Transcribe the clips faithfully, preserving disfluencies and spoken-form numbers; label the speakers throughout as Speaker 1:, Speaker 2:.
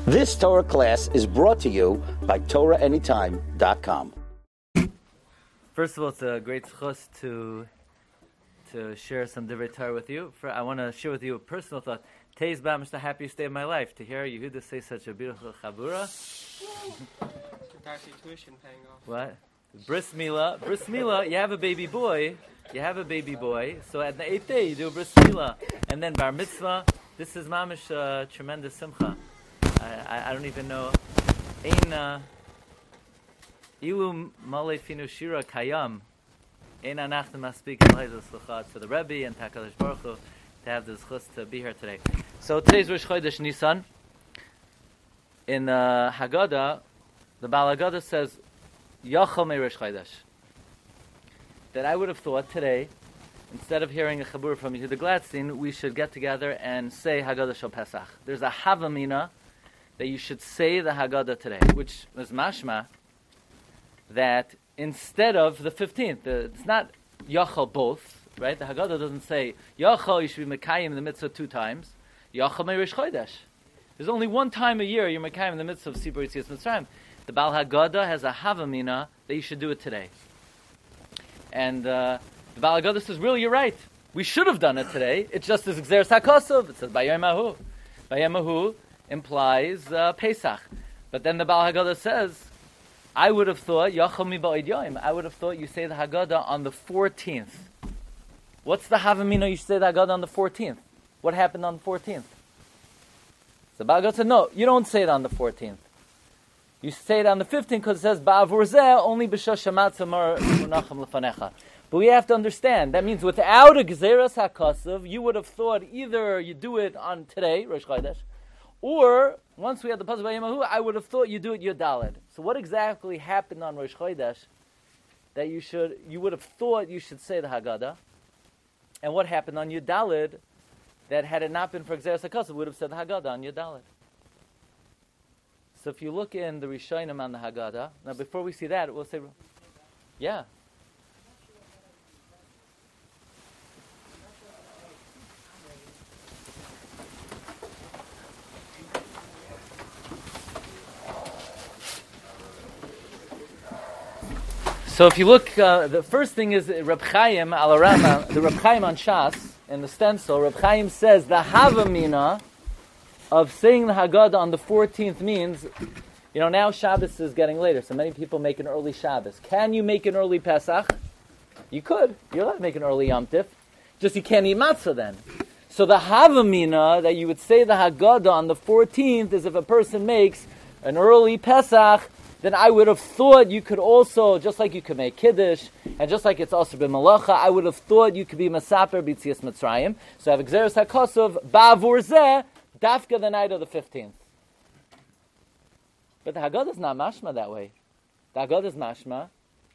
Speaker 1: This Torah class is brought to you by Torah Anytime dot com.
Speaker 2: First of all, it's a great zchus to to share some divrei Torah with you. For, I want to share with you a personal thought. Today's is the happiest day of my life. To hear Yehuda say such a beautiful chabura.
Speaker 3: Tuition paying off.
Speaker 2: What? Bris Milah. Bris Milah, you have a baby boy. You have a baby boy. So at the eighth day, you do a Bris Milah. And then Bar Mitzvah. This is mamish uh, tremendous simcha. I, I, I don't even know. Ein uh, Ilu Malei Finu Shira Kayam. Ein Anachnu Maspik Elheizu Sluchat for the Rebbe and HaKadosh Baruch Hu to have the zchus to be here today. So today's Rosh Chodesh Nisan. In uh, Haggadah, the Baal Haggadah says, Yachal me Rosh Chodesh. That I would have thought today, instead of hearing a chabur from Yehuda Gladstein, we should get together and say Haggadah Shel Pesach. There's a Havamina that you should say the Haggadah today, which is mashma that instead of the fifteenth, the, it's not Yachal both, right? The Haggadah doesn't say Yachal, you should be Mekayim in the mitzvah two times. Yachal me Rosh Chodesh. There's only one time a year you're Mekayim in the mitzvah of Sibur Yitzias Mitzrayim. The Baal Haggadah has a Havamina that you should do it today. And uh, the Baal Haggadah says, really, you're right. We should have done it today. It's just as Gzeres HaKosov. It says, Bayom Ahu. Bayom Ahu implies uh, Pesach. But then the Baal Haggadah says, I would have thought, Yachal mi ba'od yoim. I would have thought you say the Haggadah on the fourteenth. What's the Havamina you should say the Haggadah on the fourteenth? What happened on the fourteenth? So the Baal Haggadah said, no, you don't say it on the fourteenth. You say it on the fifteenth because it says, Ba'avur zeh, only b'shosh hamatzah mar munacham lefanecha. But we have to understand, that means without a Gzeres HaKosov, you would have thought either you do it on today, Rosh Chodesh, or, once we had the Pasuk by Yemahu, I would have thought you do it Yud Daled. So what exactly happened on Rosh Chodesh that you should, you would have thought you should say the Haggadah? And what happened on Yud Daled that had it not been for Gzeres HaKosov, would have said the Haggadah on Yud Daled? So if you look in the Rishonim on the Haggadah, now before we see that, we'll say, yeah. So if you look, uh, the first thing is Reb Chaim al Rama, the Reb Chaim on Shas, in the stencil, Reb Chaim says the Havamina of saying the Haggadah on the fourteenth means, you know, now Shabbos is getting later, so many people make an early Shabbos. Can you make an early Pesach? You could. You're allowed to make an early Yom Tif. Just you can't eat matzah then. So the Havamina that you would say the Haggadah on the fourteenth is if a person makes an early Pesach, then I would have thought you could also, just like you could make Kiddush, and just like it's also b'malacha, I would have thought you could be Masaper b'Yitzias Mitzrayim. So I have Gzeres HaKosov, Ba'avur zeh, Dafka the night of the fifteenth. But the Haggadah is not mashma that way. The Haggadah is mashma.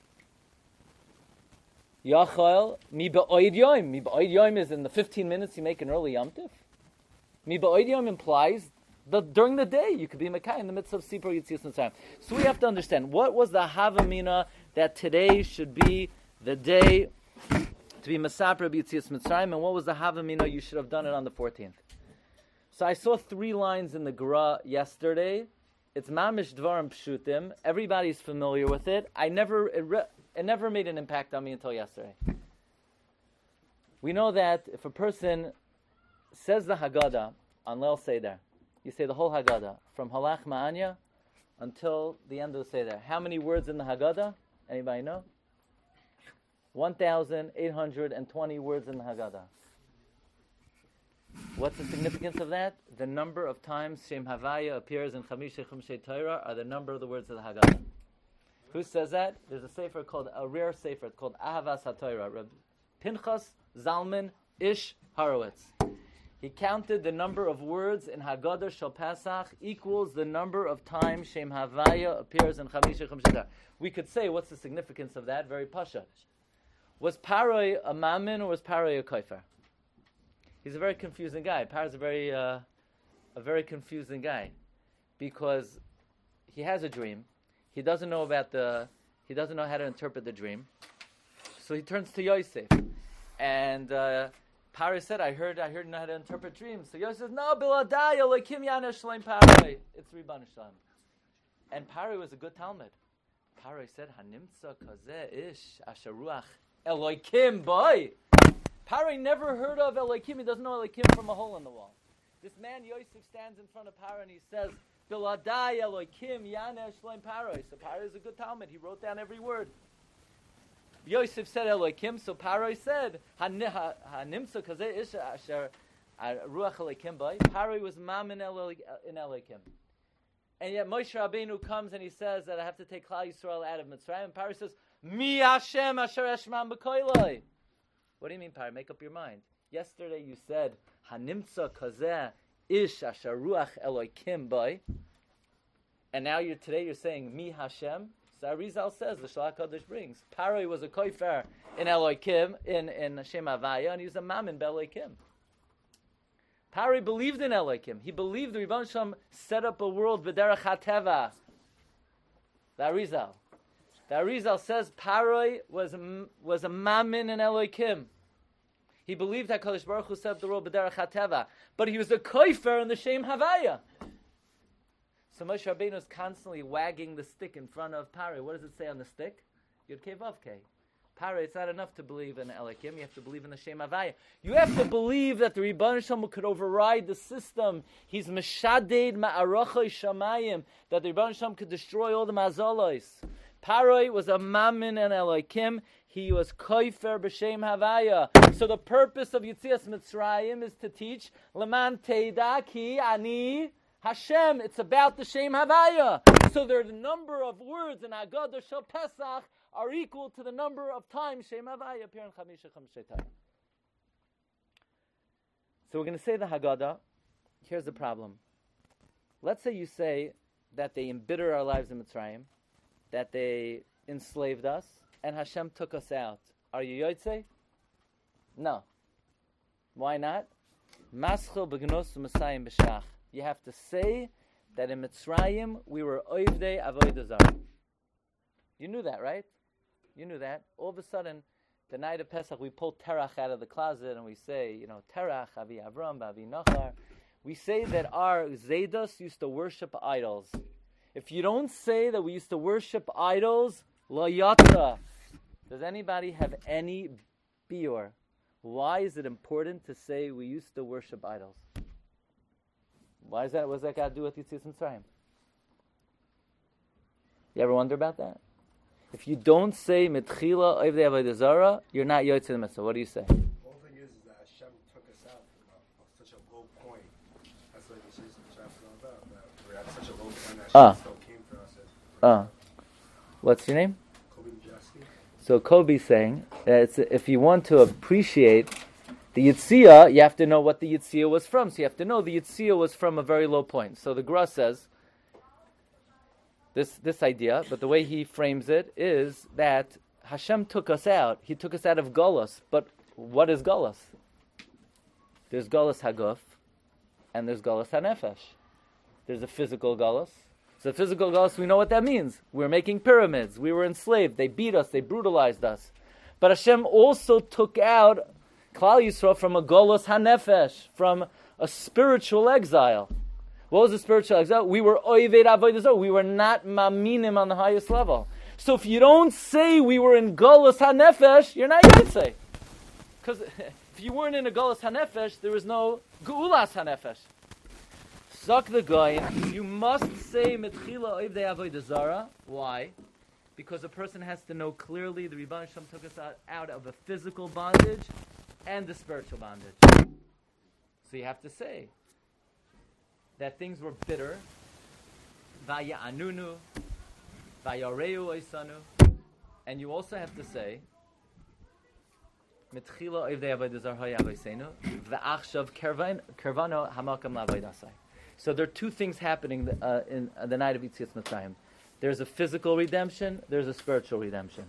Speaker 2: Yachal mi ba'od yom. Mi ba'od yom is in the fifteen minutes you make an early Yom Tif. Mi ba'od yom implies that during the day you could be Mekayim in the midst of Sipur Yitzias Mitzrayim. So we have to understand, what was the Havamina that today should be the day to be Masaper b'Yitzias Mitzrayim, and what was the Havamina you should have done it on the fourteenth? So I saw three lines in the Gra yesterday. It's Mamish Dvarim Pshutim. Everybody's familiar with it. I never, it, re, it never made an impact on me until yesterday. We know that if a person says the Haggadah on Leil Seder, you say the whole Haggadah, from Halach Ma'anya until the end of the Seder. How many words in the Haggadah? Anybody know? one thousand eight hundred twenty words in the Haggadah. What's the significance of that? The number of times Shem Havaya appears in Chamisha Chumshei Torah are the number of the words of the Haggadah. Who says that? There's a sefer called, a rare sefer, it's called Ahavas HaTorah. Reb Pinchas Zalman Ish Horowitz. He counted the number of words in Haggadah Shel Pesach equals the number of times Shem Havaya appears in Chamisha Chumshei Torah. We could say, what's the significance of that? Very pasha. Was Paroi a mammon or was Paroi a kofer? He's a very confusing guy. Paro's a very, uh, a very confusing guy, because he has a dream. He doesn't know about the. He doesn't know how to interpret the dream. So he turns to Yosef, and uh, Paro said, I heard I heard you know how to interpret dreams. So Yosef says, no, Biladai, Elokim Yana Shalem Paro. It's Ribbon Shalom. And Paro was a good Talmud. Paro said, Hanimtza Kazeh Ish Asharuach Elokim boy. Paro never heard of Elokim. He doesn't know Elokim from a hole in the wall. This man Yosef stands in front of Paro and he says, Biladai Elokim Yana Shalem Paro. So Paro is a good Talmud. He wrote down every word. Yosef said Elokim, so Paro said Hanimsa Kazeh Isha Asher Ruach Elokim Boy. Paro was mam in Elokim, and yet Moshe Rabbeinu comes and he says that I have to take Klal Yisrael out of Mitzrayim. And Paro says Mi Hashem Asher Eshman B'Koiloi. What do you mean, Paro? Make up your mind. Yesterday you said Hanimsa Kazeh Ish Asher Ruach Elokim Boy, and now you're today you're saying Mi Hashem. So Arizal says the Shalach Kodesh brings Paro was a koifer in Elokim in in Shem Havaya, and he was a mammon be'Elokim. Paro believed in Elokim. He believed the Rebbeinu Shalom set up a world b'derech hateva. The Arizal, the Arizal says Paro was was a mammon in Elokim. He believed that Kodesh Baruch Hu set up the world b'derech hateva, but he was a koifer in the Shem Havaya. So Moshe Rabbeinu is constantly wagging the stick in front of Paro. What does it say on the stick? Yud Kei Vav Kei. Paro, it's not enough to believe in Elokim. You have to believe in the Shem Havaya. You have to believe that the Rebbeinu Shalom could override the system. He's Meshaded Ma'arachoi Shamayim. That the Rebbeinu Shalom could destroy all the Mazolos. Paro was a mammon and Elokim. He was koifer b'Shem Havaya. So the purpose of Yitzias Mitzrayim is to teach Leman Teida Ki Ani Hashem, it's about the Shem Havaya. So there are the number of words in Haggadah Shel Pesach are equal to the number of times Shem Havaya appear in Chamisha Chamshei Torah. So we're going to say the Haggadah. Here's the problem. Let's say you say that they embittered our lives in Mitzrayim, that they enslaved us, and Hashem took us out. Are you Yotzei? No. Why not? Maschil b'gnos u'masayim b'shach. You have to say that in Mitzrayim we were oivdei avodah zarah. You knew that, right? You knew that. All of a sudden, the night of Pesach, we pull Terach out of the closet and we say, you know, Terach, Avi Avram, Avi Nachar. We say that our Zaydos used to worship idols. If you don't say that we used to worship idols, lo yata. Does anybody have any biur? Why is it important to say we used to worship idols? Why is that? What's that got to do with Yitzias Mitzrayim? You ever wonder about that? If you don't say Mitchila Oivdei Avodah Zarah, you're not Yotzei the Mitzvah. What do you say?
Speaker 3: The whole thing is, is that Hashem took us out from a, such a low point. That's like Yitzias Mitzrayim is all about. That we're at such a low point that Hashem
Speaker 2: Ah.
Speaker 3: still came for us.
Speaker 2: Uh, what's your name?
Speaker 3: Kobe Majeski.
Speaker 2: So Kobe's saying that it's, if you want to appreciate the Yitzia, you have to know what the Yitzia was from. So you have to know the Yitzia was from a very low point. So the Gra says this this idea, but the way he frames it is that Hashem took us out. He took us out of Golos. But what is Golos? There's Golos Haguf, and there's Golos Hanefesh. There's a physical Golos. So physical Golos, we know what that means. We're making pyramids. We were enslaved. They beat us. They brutalized us. But Hashem also took out Klal Yisrael from a Golos HaNefesh, from a spiritual exile. What was the spiritual exile? We were Oived Avodah Zarah. We were not Maminim on the highest level. So if you don't say we were in Golos HaNefesh, you're not Yotzei. Because if you weren't in a Golos HaNefesh, there was no Geulas HaNefesh. Zok the Goyim, you must say Metchila Oivdei Avodah Zarah. Why? Because a person has to know clearly the Rebbeinu Shalom took us out, out of a physical bondage and the spiritual bondage. So you have to say that things were bitter. Vaya anunu, vaya reu oisanu, and you also have to say mitchila oivdei avodah zarah hayavoseinu va'achshav kervano hamakam la'avodah. So there are two things happening uh, in uh, the night of Yitzias Mitzrayim. There's a physical redemption. There's a spiritual redemption.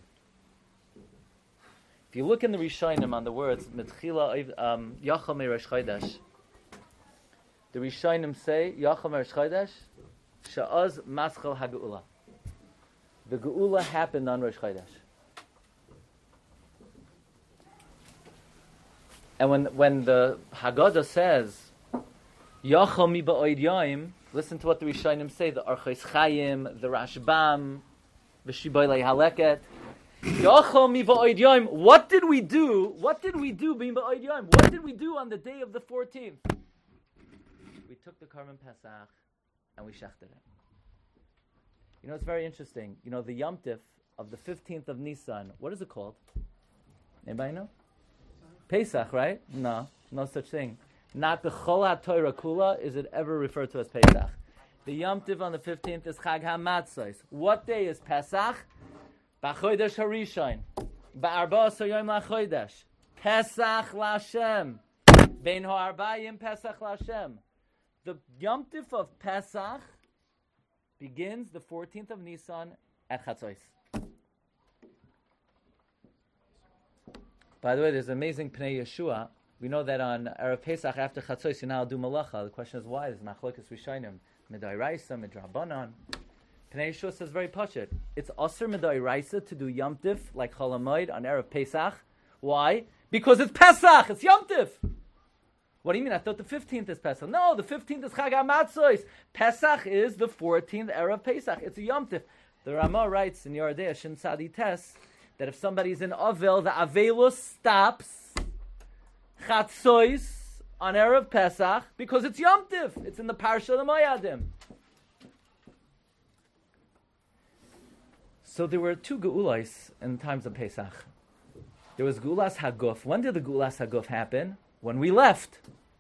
Speaker 2: If you look in the Rishonim on the words Mitchila um, Yachal Me'Rosh Chodesh, the Rishonim say Yachal Me'Rosh Chodesh Sha'az Maschal HaGeula. The Geula happened on Rosh Chodesh. And when when the Haggadah says, Yachal mi ba'od yaim, listen to what the Rishonim say, the Archos Chaim, the Rashbam, the Shiboilei Haleket. Yachal mi ba'od yaim, what did we do? What did we do mi ba'od yaim? What did we do on the day of the fourteenth? We took the Karban Pesach and we shechted it. You know, it's very interesting. You know, the Yom Tif of the fifteenth of Nisan, what is it called? Anybody know? Pesach, right? No, no such thing. Not the Chol HaTorah Kula is it ever referred to as Pesach. The Yom Tiv on the fifteenth is Chag HaMatzos. What day is Pesach? B'Chodesh HaRishon. Ba'arba Asar Yom LaChodesh. Pesach LaShem. Bein HaArbayim Pesach LaShem. The Yom Tiv of Pesach begins the fourteenth of Nisan at Chatzos. By the way, there's an amazing Pnei Yeshua. We know that on Erev Pesach after Chatzos you now do Malacha. The question is why? There's Machlokes Rishonim, Midairaisa, Midrabanan. Pnei Yeshua says very pashut. It's Asr Midairaisa to do Yom Tif like Chol Hamoed on Erev Pesach. Why? Because it's Pesach. It's Yom Tif. What do you mean? I thought the fifteenth is Pesach. No, the fifteenth is Chag HaMatzos. Pesach is the fourteenth Erev Pesach. It's a Yom Tif. The Ramah writes in Yordei Shin Tzadi Tes that if somebody's in Avel, the Avelus stops Chatzos on Erev Pesach because it's Yom Tif. It's in the Parsha of the Moyadim. So there were two Geulas in times of Pesach. There was Geulas Haguf. When did the Geulas Haguf happen? When we left.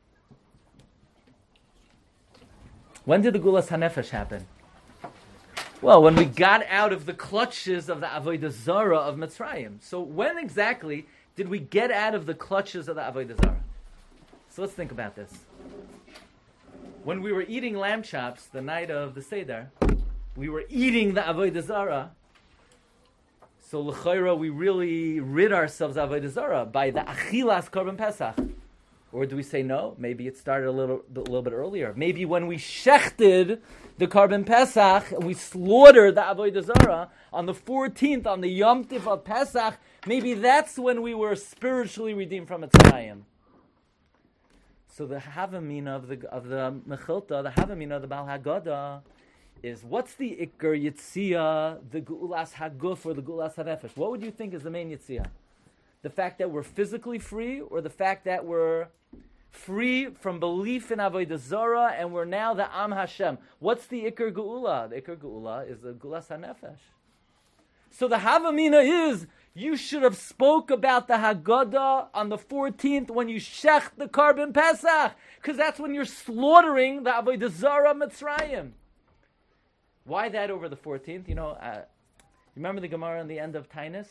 Speaker 2: When did the Geulas HaNefesh happen? Well, when we got out of the clutches of the Avodah Zarah of Mitzrayim. So when exactly did we get out of the clutches of the Avodah Zarah? So let's think about this. When we were eating lamb chops the night of the Seder, we were eating the Avodah Zarah. So l'chayra, we really rid ourselves of Avodah Zarah by the Achilas Korban Pesach. Or do we say no? Maybe it started a little, a little bit earlier. Maybe when we shechted the Korban Pesach, and we slaughtered the Avodah Zarah on the fourteenth, on the Yom Tif of Pesach, maybe that's when we were spiritually redeemed from Mitzrayim. So the Havamina of the of the Mechilta, the Havamina of the Baal Haggadah, is what's the Iker Yitzia, the Geulas Haguf or the Geulas HaNefesh? What would you think is the main Yitzia? The fact that we're physically free, or the fact that we're free from belief in Avodah Zarah, and we're now the Am Hashem? What's the Iker Geula? The Iker Geula is the Geulas HaNefesh. So the Havamina is, you should have spoke about the Haggadah on the fourteenth when you shech the Korban Pesach, because that's when you're slaughtering the Avodah Zarah Mitzrayim. Why that over the fourteenth? You know, uh, remember the Gemara in the end of Tainus?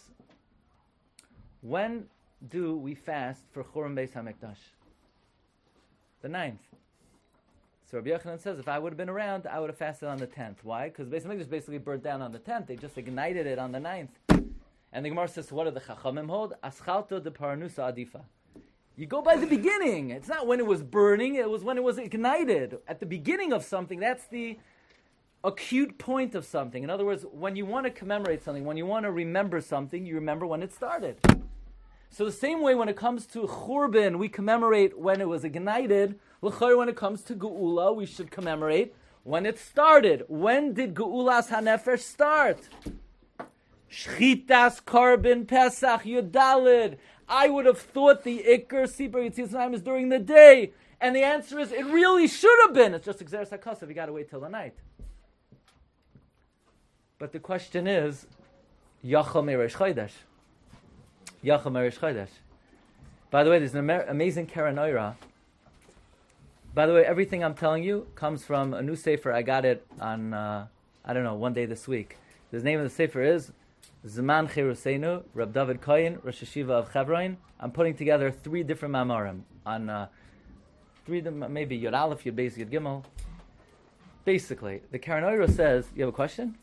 Speaker 2: When do we fast for Churban Beis HaMikdash? The ninth. So Rabbi Yochanan says, if I would have been around, I would have fasted on the tenth. Why? Because Beis HaMikdash basically burnt down on the tenth. They just ignited it on the ninth. And the Gemara says, what do the Chachamim hold? Aschalto de Paranusa Adifa. You go by the beginning. It's not when it was burning, it was when it was ignited. At the beginning of something, that's the acute point of something. In other words, when you want to commemorate something, when you want to remember something, you remember when it started. So the same way when it comes to Churban, we commemorate when it was ignited. L'chayr, when it comes to Geula, we should commemorate when it started. When did Geulas HaNefesh start? Shchitas Korban Pesach Yudalid. I would have thought the Iker Sipur Yitzias Mitzrayim is during the day. And the answer is, it really should have been. It's just Exeres HaKosav. You got to wait till the night. But the question is, Yachal Me'Rosh Chodesh. Yachal Me'Rosh Chodesh. By the way, there's an am- amazing Keren Oira. By the way, everything I'm telling you comes from a new sefer. I got it on, uh, I don't know, one day this week. The name of the sefer is Zman Cheruseinu, Rab David Kohen, Rosh Hashiva of Chevron. I'm putting together three different mamarim on uh, three, maybe Yod Aleph, Yod Beis, Yod Gimel. Basically, the Keren Oira says, you have a question?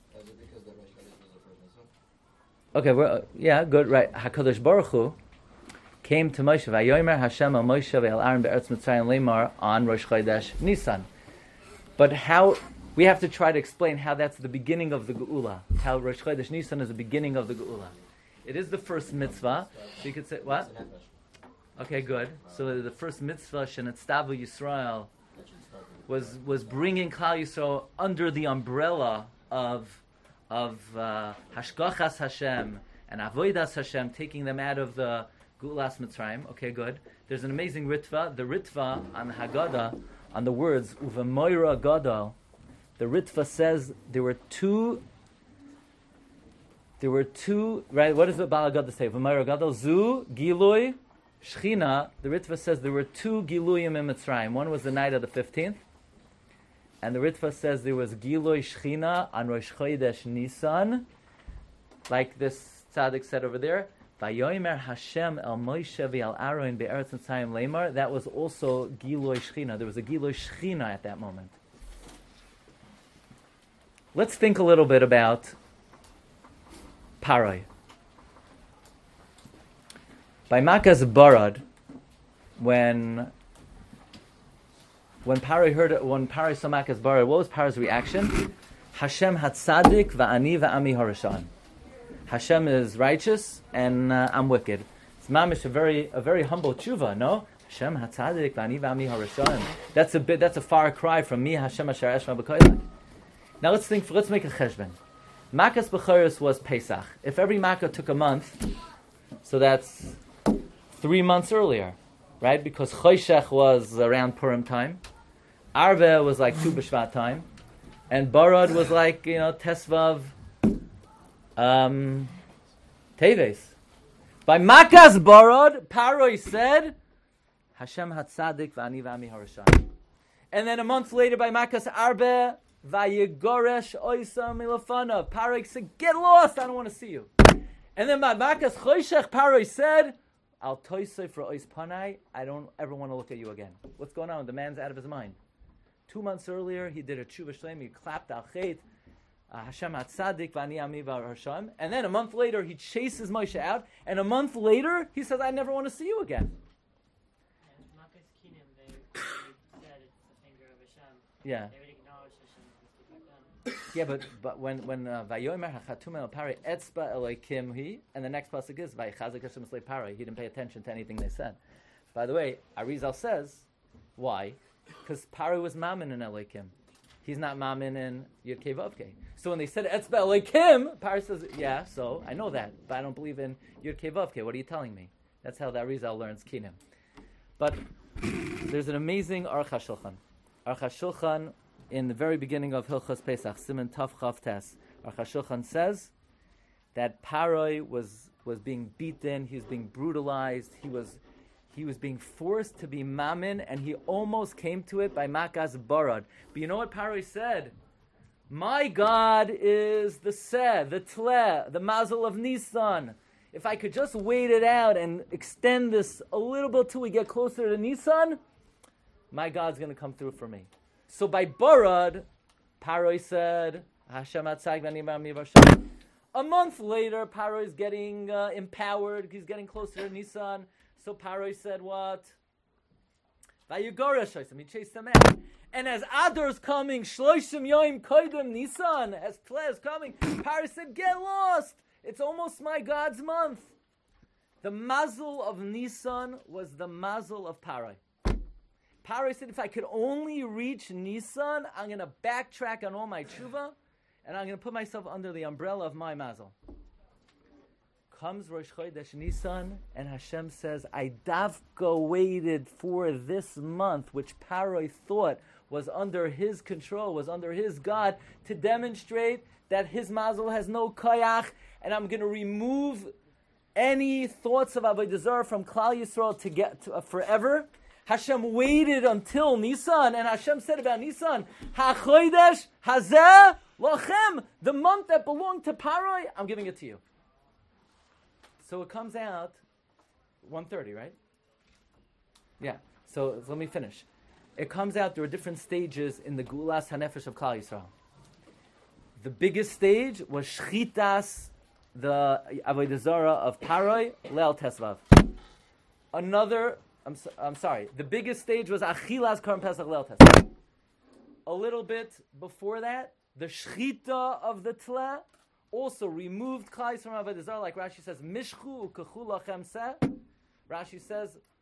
Speaker 2: Okay, we're, uh, yeah, good, right. HaKadosh Baruch Hu came to Moshe, Vayomer Hashem al Moshe ve'al Aaron be'eretz Mitzrayim lemar on Rosh Chodesh Nisan. But how, we have to try to explain how that's the beginning of the Geula. How Rosh Chodesh Nisan is the beginning of the Geula. It is the first mitzvah. So you could say, what? Okay, good. So the first mitzvah, Shenetztavu Yisrael, was was bringing Klal Yisrael under the umbrella of of uh, Hashgachas Hashem and Avodas Hashem, taking them out of the Gulas Mitzrayim. Okay, good. There's an amazing Ritva. The Ritva on the Haggadah, on the words Uvemoira Gadol, the Ritva says there were two. There were two. Right? What does the Baal Haggadah say? Uvemoira Gadol Zu Gilui Shechina. The Ritva says there were two Giluyim in Mitzrayim. One was the night of the fifteenth. And the Ritva says there was Giloi Shechina on Rosh Chodesh Nisan, like this tzaddik said over there. Vayomer Hashem el Moshe v'al Aaron be'eretz Mitzrayim lemar. That was also Giloi Shechina. There was a Giloi Shechina at that moment. Let's think a little bit about Paroi. By Makas Barad, when When Paroi heard it, when Paroi saw Makas Barad, what was Paroi's reaction? Hashem hatzadik va'ani va'ami harashan. Hashem is righteous and uh, I'm wicked. It's mamish a very a very humble tshuva, no? Hashem hatzadik va'ani va'ami harashan. That's a bit. That's a far cry from me. Hashem asher eshma b'koylak. Now let's think. Let's make a cheshbon. Makas b'choros was Pesach. If every Makkah took a month, so that's three months earlier. Right, because Choshech was around Purim time, Arveh was like Tu B'Shvat time, and Barad was like, you know, Tesvav, um, Teves. By Makas Barad, Paroi said, Hashem Hatzadik V'ani V'ami Harashan. And then a month later, by Makas Arveh, Vayigoresh Oisa Milafana. Paroi said, get lost, I don't want to see you. And then by Makas Choshech, Paroi said, Al toisei for ois panai, I don't ever want to look at you again. What's going on? The man's out of his mind. Two months earlier, he did a tshuva shleim, he clapped al chet, Hashem hatzadik v'ani ami v'Hashem, and then a month later, he chases Moshe out, and a month later, he says, I never want to see you again.
Speaker 4: And Makas Kinim, they, they said it's the finger of Hashem.
Speaker 2: Yeah.
Speaker 4: They would acknowledge Hashem and speak like them.
Speaker 2: Yeah, but but when when Vayomer hachatum el pari etzba elokim he, and the next pasuk is Vayichazik Hashem slei pari. He didn't pay attention to anything they said. By the way, Arizal says why? Because Pari was mammon in Elokim. He's not mammon in Yud Kei Vav Kei. So when they said etzba elokim, Pari says, yeah, so I know that, but I don't believe in Yud Kei Vav Kei. What are you telling me? That's how the Arizal learns Kinim. But there's an amazing Aruch HaShulchan. Aruch HaShulchan, in the very beginning of Hilchos Pesach, Siman Tav Chav Tes, Aruch HaShulchan says that Paroi was was being beaten, he was being brutalized, he was he was being forced to be mammon, and he almost came to it by Makas Barad. But you know what Paroi said? My God is the Seh, the Tleh, the Mazel of Nisan. If I could just wait it out and extend this a little bit till we get closer to Nisan, my God's going to come through for me. So by Barad, Paroi said, Hashem Hatzag v'ani v'ami v'Hashem. A month later, Paroi is getting uh, empowered. He's getting closer to Nisan. So Paroi said what? Vayigoresh Oisam. He chased them out. And as Adar is coming, Shloshim Yoim Koidem Nisan, as Tleh is coming, Paroi said, get lost. It's almost my God's month. The mazel of Nisan was the mazel of Paroi. Paroi said, if I could only reach Nisan, I'm going to backtrack on all my tshuva, and I'm going to put myself under the umbrella of my mazel. Comes Rosh Chodesh Nisan, and Hashem says, I davka waited for this month, which Paroi thought was under his control, was under his God, to demonstrate that his mazel has no koyach, and I'm going to remove any thoughts of Avodah Zarah from Klal Yisrael to get to, uh, forever. Hashem waited until Nisan, and Hashem said about Nisan, HaChodesh Hazeh Lochem, the month that belonged to Paroi, I'm giving it to you. So it comes out one thirty, right? Yeah. So, so let me finish. It comes out, there are different stages in the Gulas HaNefesh of Klal Yisrael. The biggest stage was Shchitas, the Avodah Zarah of Paroi, Leil Tesvav. Another, I'm, so, I'm sorry, the biggest stage was Achilas Karm Pesach Leil Tesvav. A little bit before that, the Shchita of the Tleh also removed Klal Yisrael from Avodah Zarah, like Rashi says, Mishchu u'kachu lachem seh. Rashi says,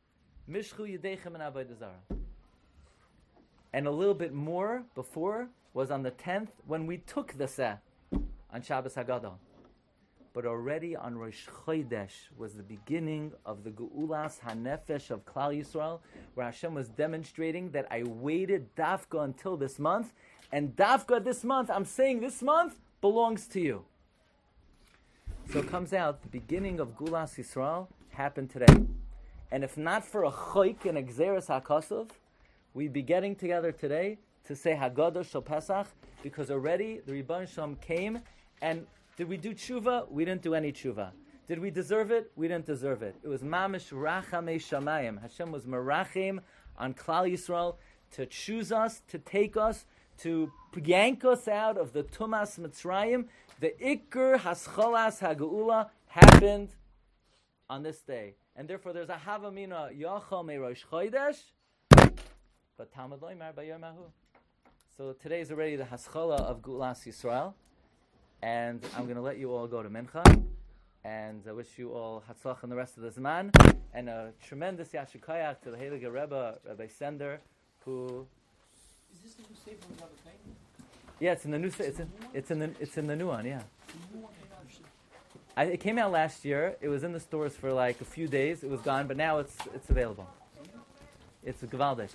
Speaker 2: Mishchu Yedechem and Avodah Zarah. And a little bit more before was on the tenth when we took the Seh on Shabbos Hagadol. But already on Rosh Chodesh was the beginning of the Geulas HaNefesh of Klal Yisrael, where Hashem was demonstrating that I waited Dafka until this month, and Dafka this month, I'm saying this month, belongs to you. So it comes out, the beginning of Geulas Yisrael happened today. And if not for a Choik and a Gzeres HaKosov, we'd be getting together today to say Haggadah Shel Pesach, because already the Rebbeinu Shalom came, and did we do tshuva? We didn't do any tshuva. Did we deserve it? We didn't deserve it. It was mamish rachamei shamayim. Hashem was merachim on Klal Yisrael to choose us, to take us, to yank us out of the Tumas Mitzrayim. The Iker Hascholas Hageula happened on this day. And therefore there's a Havamina Yachal Me Rosh Chodesh, but Talmud Lo Yimar Bayom Hahu. So today is already the Haschola of Geulas Yisrael. And I'm going to let you all go to Mincha. And I wish you all Hatzlach in the rest of the Zman. And a tremendous Yashikayach to the Heilige Rebbe, Rabbi Sender, who...
Speaker 5: Is this the new save from Rabbi Kain?
Speaker 2: Yeah, it's in the new... It's in, it's in the it's in the new one, yeah. I, it came out last year. It was in the stores for like a few days. It was gone, but now it's it's available. It's a Gavaldic.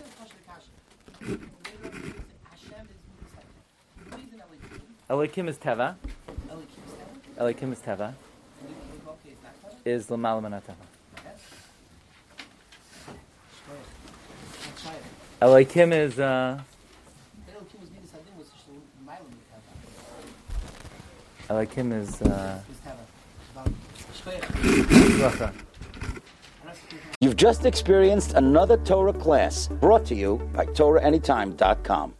Speaker 2: Elokim is Teva. Elokim is Teva. Is L'mal Mana Teva. Elokim is... Uh, Elokim is... Uh,
Speaker 1: You've just experienced another Torah class brought to you by Torah Anytime dot com.